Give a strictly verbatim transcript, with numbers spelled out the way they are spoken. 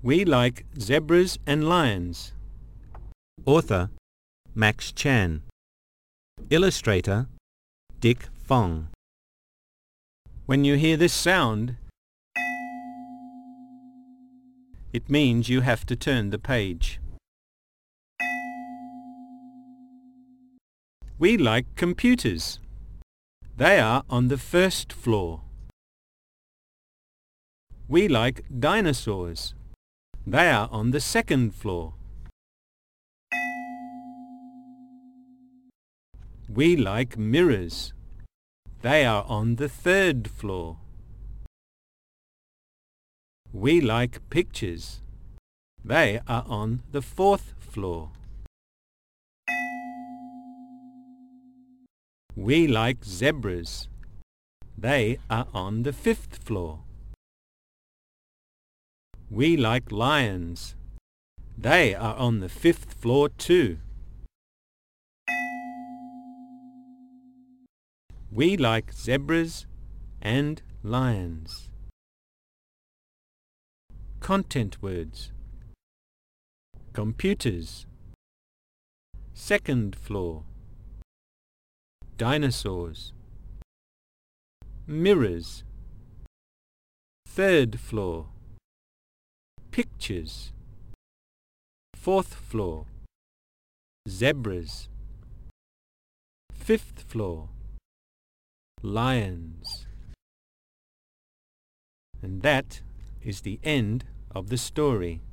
We like zebras and lions. Author Max Chan. Illustrator Dick Fong. When you hear this sound, it means you have to turn the page. We like computers. They are on the first floor. We like dinosaurs. They are on the second floor. We like mirrors. They are on the third floor. We like pictures. They are on the fourth floor. We like zebras. They are on the fifth floor. We like lions. They are on the fifth floor too. We like zebras and lions. Content words: computers, second floor, dinosaurs, mirrors, third floor, pictures, fourth floor, zebras, fifth floor, lions. And that is the end of the story.